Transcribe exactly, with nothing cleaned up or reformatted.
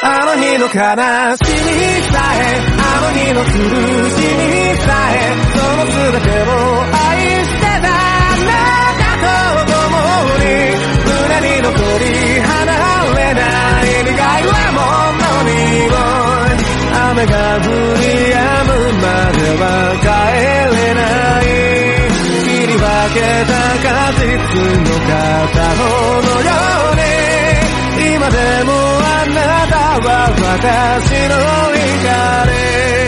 あの日の悲しみさえ、あの日の苦しみさえ、その全てを愛してたあなたと共に、胸に残り離れない苦いはものにも、雨が降り止むまでは帰れない、切り分けた果実の片方のように、今でもあなたは私の光。